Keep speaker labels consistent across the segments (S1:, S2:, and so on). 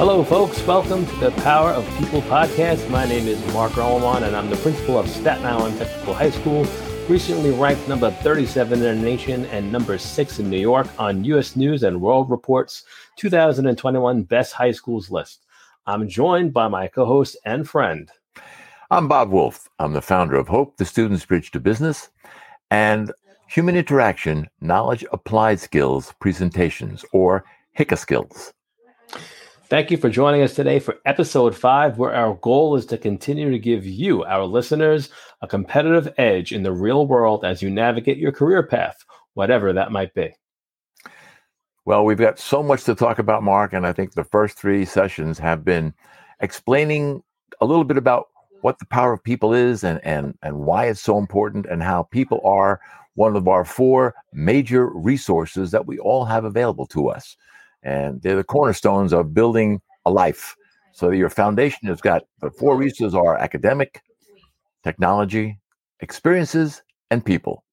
S1: Hello, folks. Welcome to the Power of People podcast. My name is Mark Roman, and I'm the principal of Staten Island Technical High School, recently ranked number 37 in the nation and number 6 in New York on U.S. News and World Report's 2021 Best High Schools list. I'm joined by my co-host and friend.
S2: I'm Bob Wolf. I'm the founder of Hope, the Student's Bridge to Business, and Human Interaction, Knowledge Applied Skills Presentations, or HICA Skills.
S1: Thank you for joining us today for episode 5, where our goal is to continue to give you, our listeners, a competitive edge in the real world as you navigate your career path, whatever that might be.
S2: Well, we've got so much to talk about, Mark, and I think the first 3 sessions have been explaining a little bit about what the power of people is and why it's so important, and how people are one of our 4 major resources that we all have available to us. And they're the cornerstones of building a life. So your foundation has got the 4 resources are academic, technology, experiences, and people.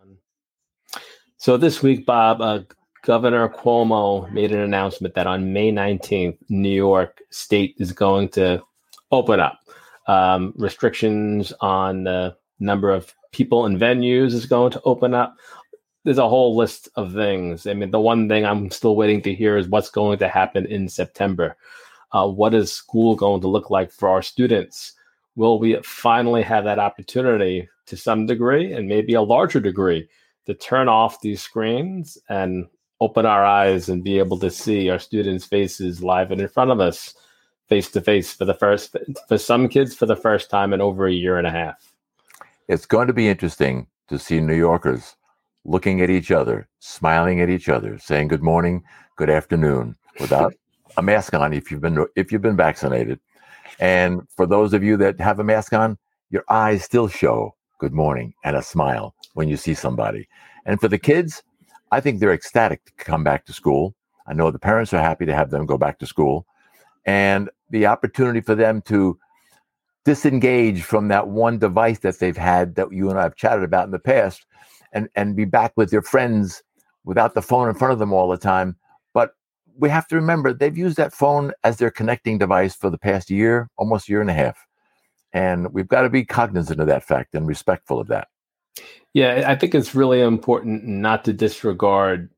S1: So this week, Bob, Governor Cuomo made an announcement that on May 19th, New York State is going to open up. Restrictions on the number of people and venues is going to open up. There's a whole list of things. I mean, the one thing I'm still waiting to hear is what's going to happen in September. What is school going to look like for our students? Will we finally have that opportunity to some degree, and maybe a larger degree, to turn off these screens and open our eyes and be able to see our students' faces live and in front of us, face to face, for some kids for the first time in over a year and a half?
S2: It's going to be interesting to see New Yorkers looking at each other, smiling at each other, saying good morning, good afternoon, without a mask on if you've been vaccinated. And for those of you that have a mask on, your eyes still show good morning and a smile when you see somebody. And for the kids, I think they're ecstatic to come back to school. I know the parents are happy to have them go back to school. And the opportunity for them to disengage from that one device that they've had, that you and I have chatted about in the past, and be back with their friends without the phone in front of them all the time. But we have to remember, they've used that phone as their connecting device for the past year, almost year and a half. And we've got to be cognizant of that fact and respectful of that.
S1: Yeah, I think it's really important not to disregard,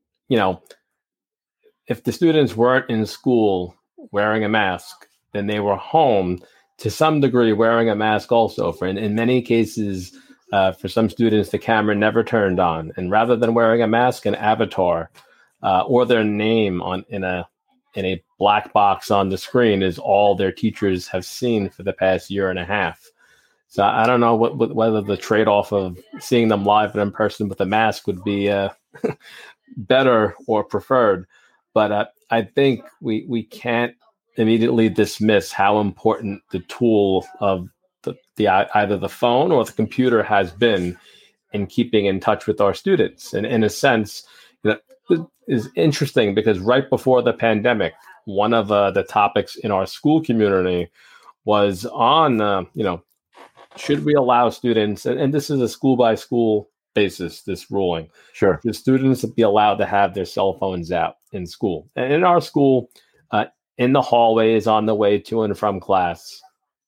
S1: if the students weren't in school wearing a mask, then they were home to some degree wearing a mask also. In many cases, for some students, the camera never turned on, and rather than wearing a mask, an avatar or their name in a black box on the screen is all their teachers have seen for the past year and a half. So I don't know whether the trade-off of seeing them live and in person with a mask would be better or preferred, but I think we can't immediately dismiss how important the tool of the either the phone or the computer has been in keeping in touch with our students. And in a sense, it is interesting because right before the pandemic, one of the topics in our school community was on, should we allow students, and this is a school by school basis, this ruling,
S2: sure,
S1: should students be allowed to have their cell phones out in school? And in our school, in the hallways on the way to and from class,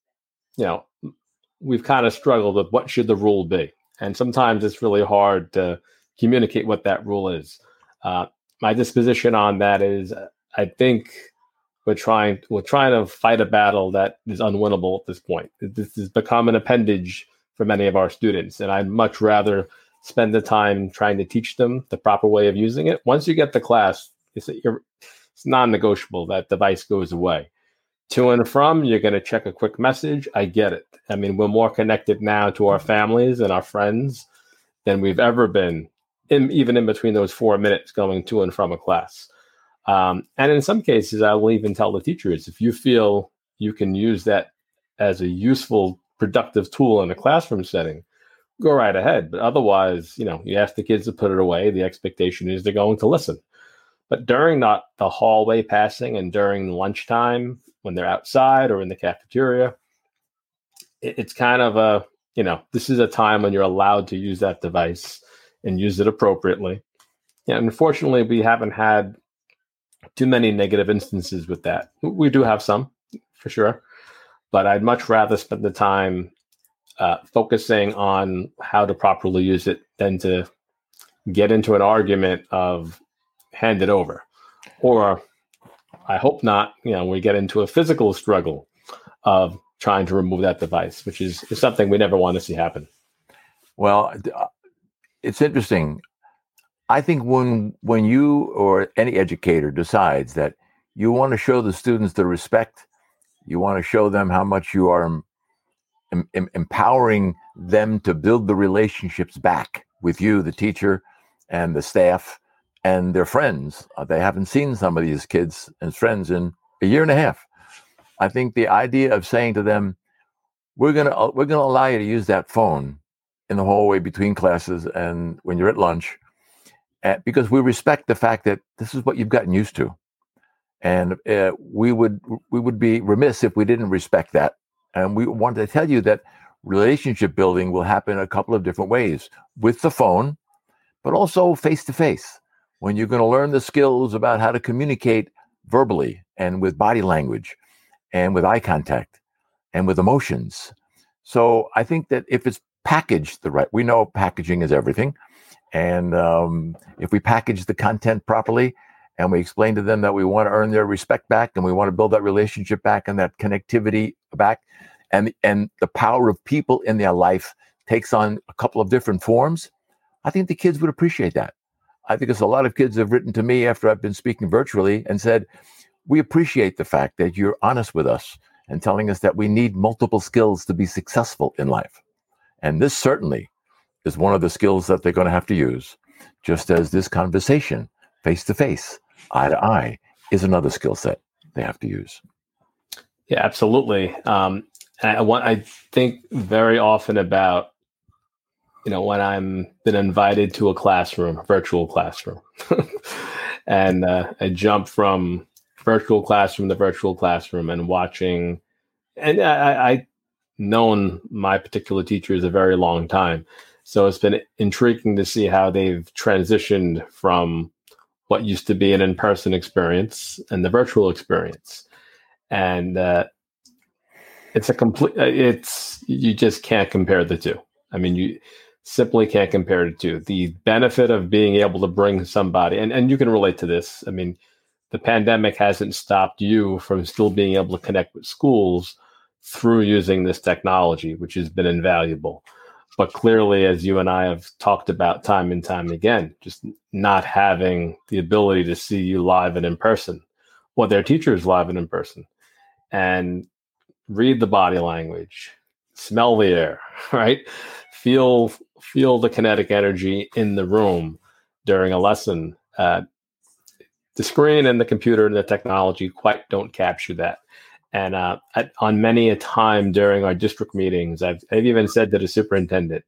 S1: we've kind of struggled with what should the rule be. And sometimes it's really hard to communicate what that rule is. My disposition on that is, I think we're trying to fight a battle that is unwinnable at this point. This has become an appendage for many of our students, and I'd much rather spend the time trying to teach them the proper way of using it. Once you get to class, it's non-negotiable. That device goes away. To and from, you're going to check a quick message. I get it. I mean, we're more connected now to our families and our friends than we've ever been, even in between those 4 minutes going to and from a class. And in some cases, I will even tell the teachers, if you feel you can use that as a useful, productive tool in a classroom setting, go right ahead. But otherwise, you ask the kids to put it away. The expectation is they're going to listen. But during the hallway passing and during lunchtime, when they're outside or in the cafeteria, it's kind of this is a time when you're allowed to use that device and use it appropriately. And unfortunately, we haven't had too many negative instances with that. We do have some, for sure, but I'd much rather spend the time focusing on how to properly use it than to get into an argument of hand it over. Or I hope not, we get into a physical struggle of trying to remove that device, which is something we never want to see happen.
S2: Well, it's interesting. I think when you or any educator decides that you want to show the students the respect, you want to show them how much you are empowering them to build the relationships back with you, the teacher, and the staff, and their friends. They haven't seen some of these kids and friends in a year and a half. I think the idea of saying to them, we're gonna allow you to use that phone in the hallway between classes and when you're at lunch, because we respect the fact that this is what you've gotten used to, and we would be remiss if we didn't respect that. And we wanted to tell you that relationship building will happen a couple of different ways, with the phone, but also face to face, when you're going to learn the skills about how to communicate verbally and with body language and with eye contact and with emotions. So I think that if it's packaged the right, we know packaging is everything. And if we package the content properly and we explain to them that we want to earn their respect back and we want to build that relationship back and that connectivity back, and the power of people in their life takes on a couple of different forms, I think the kids would appreciate that. I think there's a lot of kids have written to me after I've been speaking virtually and said, we appreciate the fact that you're honest with us and telling us that we need multiple skills to be successful in life. And this certainly is one of the skills that they're going to have to use, just as this conversation, face to face, eye to eye, is another skill set they have to use.
S1: Yeah, absolutely. I think very often about, when I'm been invited to a classroom, virtual classroom, and I jump from virtual classroom to virtual classroom and watching, and I known my particular teachers a very long time. So it's been intriguing to see how they've transitioned from what used to be an in-person experience and the virtual experience. And you just can't compare the two. I mean, you simply can't compare the two. The benefit of being able to bring somebody, and you can relate to this. I mean, the pandemic hasn't stopped you from still being able to connect with schools through using this technology, which has been invaluable. But clearly, as you and I have talked about time and time again, just not having the ability to see you live and in person, or their teachers live and in person, and read the body language, smell the air, right? Feel the kinetic energy in the room during a lesson. The screen and the computer and the technology quite don't capture that. And on many a time during our district meetings, I've even said to the superintendent,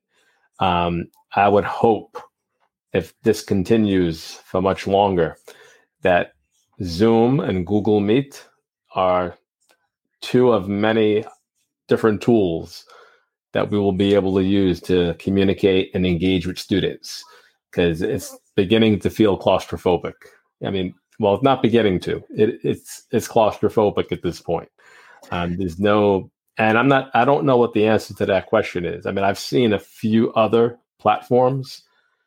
S1: I would hope, if this continues for much longer, that Zoom and Google Meet are two of many different tools that we will be able to use to communicate and engage with students, because it's beginning to feel claustrophobic. I mean, well, it's not beginning to. It's claustrophobic at this point. There's no, and I don't know what the answer to that question is. I mean, I've seen a few other platforms.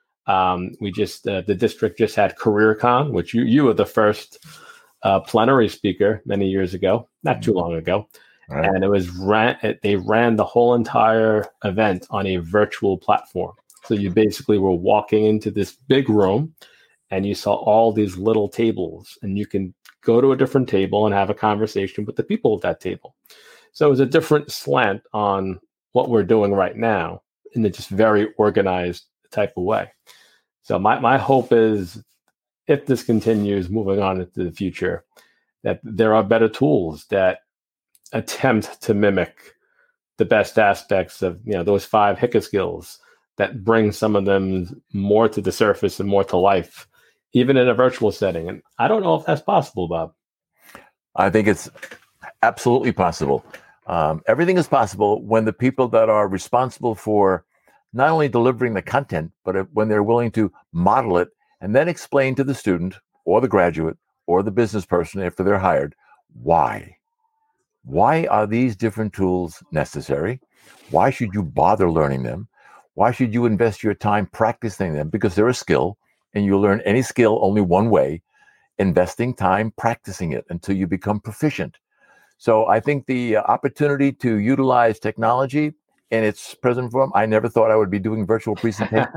S1: The district just had CareerCon, which you were the first plenary speaker many years ago, not too long ago. Right. And they ran the whole entire event on a virtual platform. So you basically were walking into this big room and you saw all these little tables, and you can go to a different table and have a conversation with the people at that table. So it was a different slant on what we're doing right now in a just very organized type of way. So my hope is, if this continues moving on into the future, that there are better tools that attempt to mimic the best aspects of those 5 HICA skills, that bring some of them more to the surface and more to life, even in a virtual setting. And I don't know if that's possible, Bob.
S2: I think it's absolutely possible. Everything is possible when the people that are responsible for not only delivering the content, but when they're willing to model it and then explain to the student or the graduate or the business person after they're hired, why? Why are these different tools necessary? Why should you bother learning them? Why should you invest your time practicing them? Because they're a skill, and you learn any skill only one way, investing time practicing it until you become proficient. So I think the opportunity to utilize technology in its present form, I never thought I would be doing virtual presentations.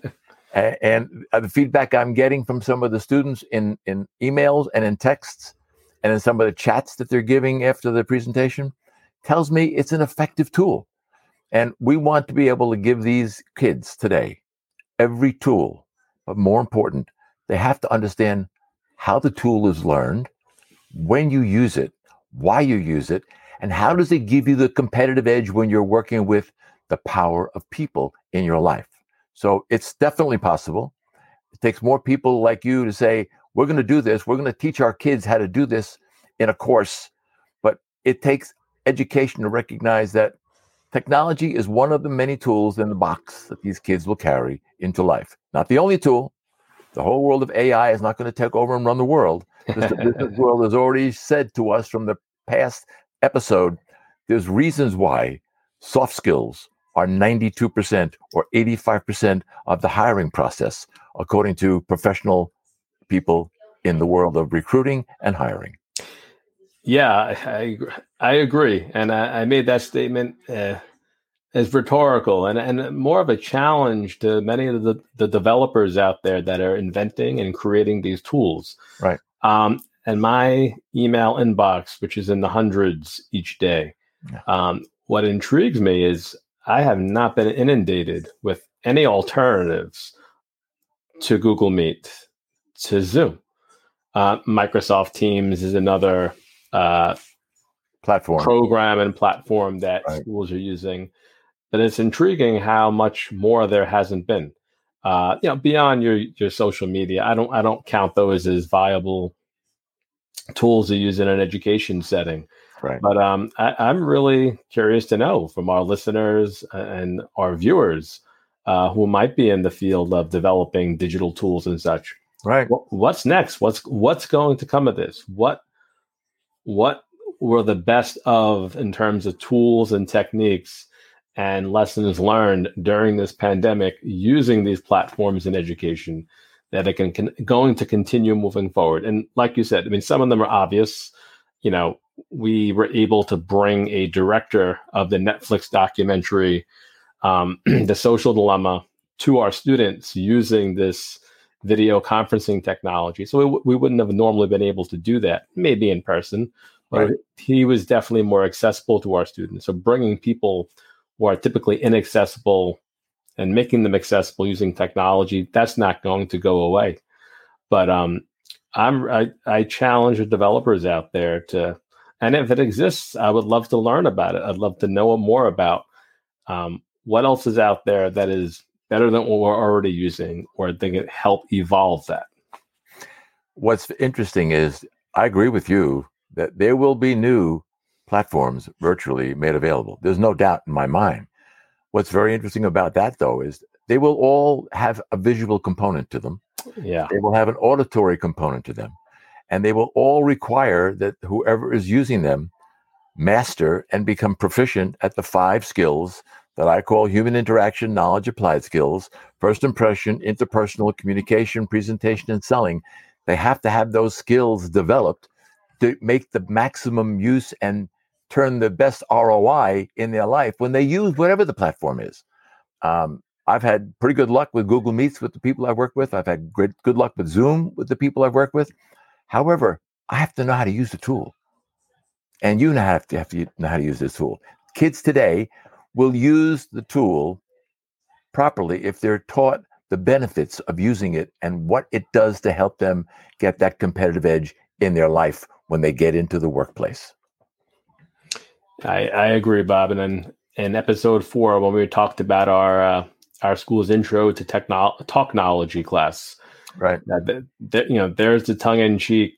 S2: And the feedback I'm getting from some of the students in emails and in texts and in some of the chats that they're giving after the presentation tells me it's an effective tool. And we want to be able to give these kids today every tool, but more important, they have to understand how the tool is learned, when you use it, why you use it, and how does it give you the competitive edge when you're working with the power of people in your life. So it's definitely possible. It takes more people like you to say, we're going to do this. We're going to teach our kids how to do this in a course. But it takes education to recognize that technology is one of the many tools in the box that these kids will carry into life. Not the only tool. The whole world of AI is not going to take over and run the world. The business world has already said to us from the past episode, there's reasons why soft skills are 92% or 85% of the hiring process, according to professional people in the world of recruiting and hiring.
S1: Yeah, I agree. And I made that statement as rhetorical and more of a challenge to many of the developers out there that are inventing and creating these tools.
S2: Right.
S1: And my email inbox, which is in the hundreds each day, what intrigues me is I have not been inundated with any alternatives to Google Meet, to Zoom. Microsoft Teams is another program and platform that schools are using. But it's intriguing how much more there hasn't been. Beyond your social media, I don't count those as viable tools to use in an education setting.
S2: Right.
S1: But I'm really curious to know from our listeners and our viewers who might be in the field of developing digital tools and such.
S2: Right.
S1: What's next? What's going to come of this? What were the best of in terms of tools and techniques and lessons learned during this pandemic using these platforms in education that it can going to continue moving forward? And like you said, I mean, some of them are obvious. We were able to bring a director of the Netflix documentary, The Social Dilemma, to our students using this video conferencing technology. So we wouldn't have normally been able to do that, maybe in person, but he was definitely more accessible to our students. So bringing people who are typically inaccessible and making them accessible using technology, that's not going to go away. But I challenge the developers out there to, and if it exists, I would love to learn about it. I'd love to know more about what else is out there that is better than what we're already using, or they can help evolve that.
S2: What's interesting is I agree with you that there will be new platforms virtually made available. There's no doubt in my mind. What's very interesting about that, though, is they will all have a visual component to them.
S1: Yeah.
S2: They will have an auditory component to them. And they will all require that whoever is using them master and become proficient at the 5 skills that I call human interaction, knowledge, applied skills, first impression, interpersonal communication, presentation, and selling. They have to have those skills developed to make the maximum use and turn the best ROI in their life when they use whatever the platform is. I've had pretty good luck with Google Meets with the people I've worked with. I've had good luck with Zoom with the people I've worked with. However, I have to know how to use the tool. And you have to know how to use this tool. Kids today will use the tool properly if they're taught the benefits of using it and what it does to help them get that competitive edge in their life when they get into the workplace.
S1: I agree, Bob. And then in episode 4, when we talked about our school's intro to technology class,
S2: right?
S1: There's the tongue-in-cheek,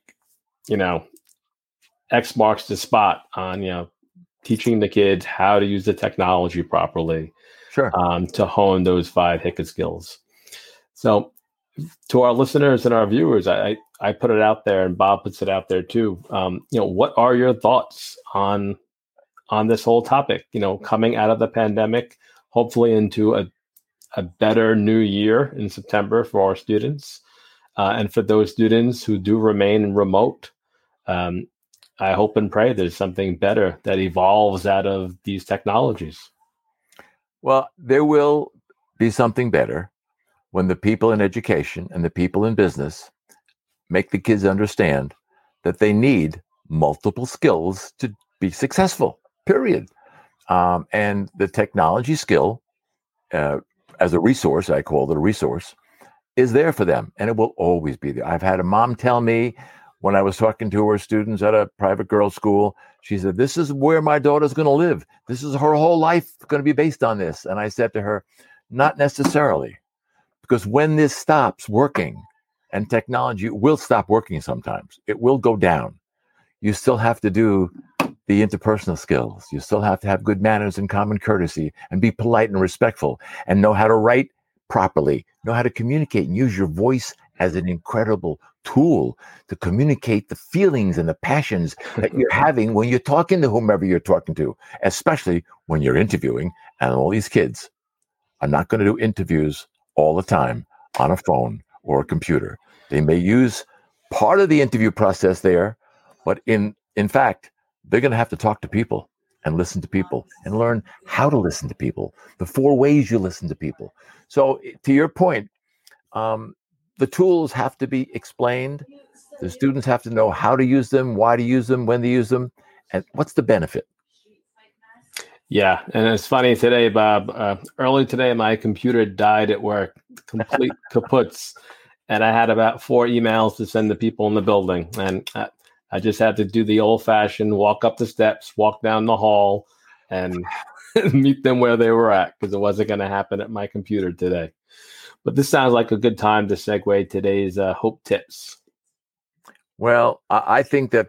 S1: X marks the spot on teaching the kids how to use the technology properly,
S2: sure,
S1: to hone those 5 HICA skills. So to our listeners and our viewers, I put it out there, and Bob puts it out there too. What are your thoughts on this whole topic? Coming out of the pandemic, hopefully into a better new year in September for our students, and for those students who do remain remote. I hope and pray there's something better that evolves out of these technologies.
S2: Well, there will be something better when the people in education and the people in business make the kids understand that they need multiple skills to be successful, period. And the technology skill, as a resource, I call it a resource, is there for them, and it will always be there. I've had a mom tell me, when I was talking to her students at a private girls' school, she said, "This is where my daughter's going to live. This is her whole life going to be based on this." And I said to her, not necessarily, because when this stops working, and technology will stop working sometimes, it will go down. You still have to do the interpersonal skills. You still have to have good manners and common courtesy and be polite and respectful and know how to write properly, know how to communicate and use your voice as an incredible tool to communicate the feelings and the passions that you're having when you're talking to whomever you're talking to, especially when you're interviewing. And all these kids are not going to do interviews all the time on a phone or a computer. They may use part of the interview process there, but in fact, they're going to have to talk to people and listen to people and learn how to listen to people, the 4 ways you listen to people. So to your point, the tools have to be explained. The students have to know how to use them, why to use them, when to use them, and what's the benefit.
S1: Yeah, and it's funny today, Bob. Early today, my computer died at work, complete kaputs, and I had about 4 emails to send to people in the building, and I just had to do the old-fashioned walk up the steps, walk down the hall, and meet them where they were at, because it wasn't going to happen at my computer today. But this sounds like a good time to segue today's Hope Tips.
S2: Well, I think that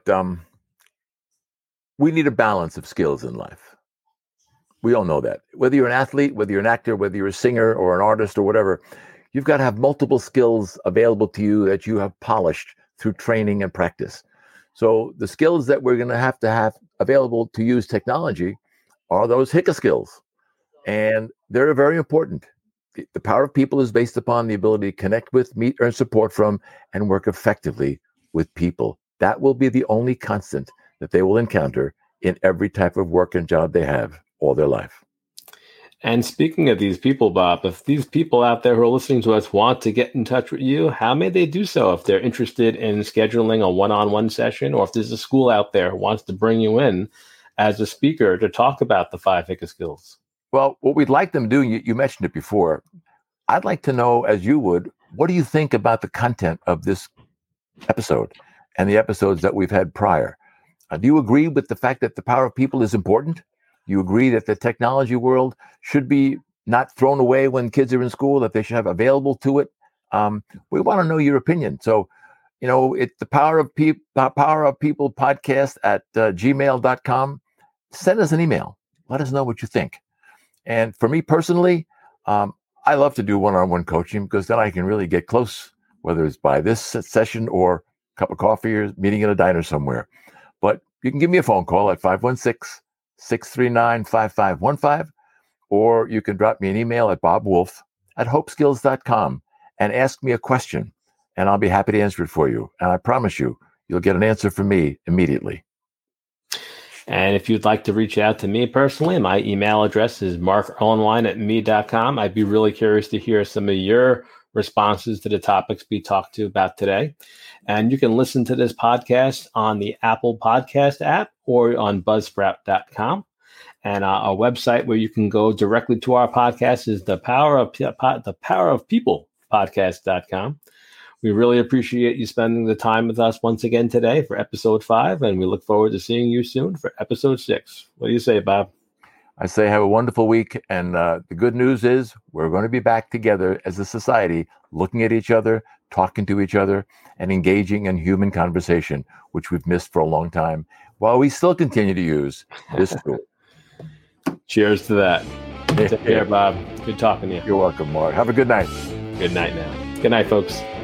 S2: we need a balance of skills in life. We all know that. Whether you're an athlete, whether you're an actor, whether you're a singer or an artist or whatever, you've got to have multiple skills available to you that you have polished through training and practice. So the skills that we're going to have available to use technology are those HICA skills. And they're very important. The power of people is based upon the ability to connect with, meet, earn support from, and work effectively with people. That will be the only constant that they will encounter in every type of work and job they have all their life.
S1: And speaking of these people, Bob, if these people out there who are listening to us want to get in touch with you, how may they do so if they're interested in scheduling a one-on-one session, or if there's a school out there who wants to bring you in as a speaker to talk about the 5 HICA skills?
S2: Well, what we'd like them to do, you mentioned it before, I'd like to know, as you would, what do you think about the content of this episode and the episodes that we've had prior? Do you agree with the fact that the power of people is important? You agree that the technology world should be not thrown away when kids are in school, that they should have available to it? We want to know your opinion. So, it's the Power of People podcast at gmail.com. Send us an email. Let us know what you think. And for me personally, I love to do one-on-one coaching, because then I can really get close, whether it's by this session or a cup of coffee or meeting at a diner somewhere. But you can give me a phone call at 516-639-5515, or you can drop me an email at bobwolf@hopeskills.com and ask me a question, and I'll be happy to answer it for you. And I promise you'll get an answer from me immediately.
S1: And if you'd like to reach out to me personally, my email address is markerlenwine@me.com. I'd be really curious to hear some of your responses to the topics we talked to about today. And you can listen to this podcast on the Apple Podcast app or on buzzsprout.com. And our website where you can go directly to our podcast is the Power of People podcast.com. We really appreciate you spending the time with us once again today for episode 5, and we look forward to seeing you soon for episode 6. What do you say, Bob?
S2: I say have a wonderful week, and the good news is we're going to be back together as a society, looking at each other, talking to each other, and engaging in human conversation, which we've missed for a long time, while we still continue to use this tool.
S1: Cheers to that. Take care, Bob. Good talking to you.
S2: You're welcome, Mark. Have a good night.
S1: Good night now. Good night, folks.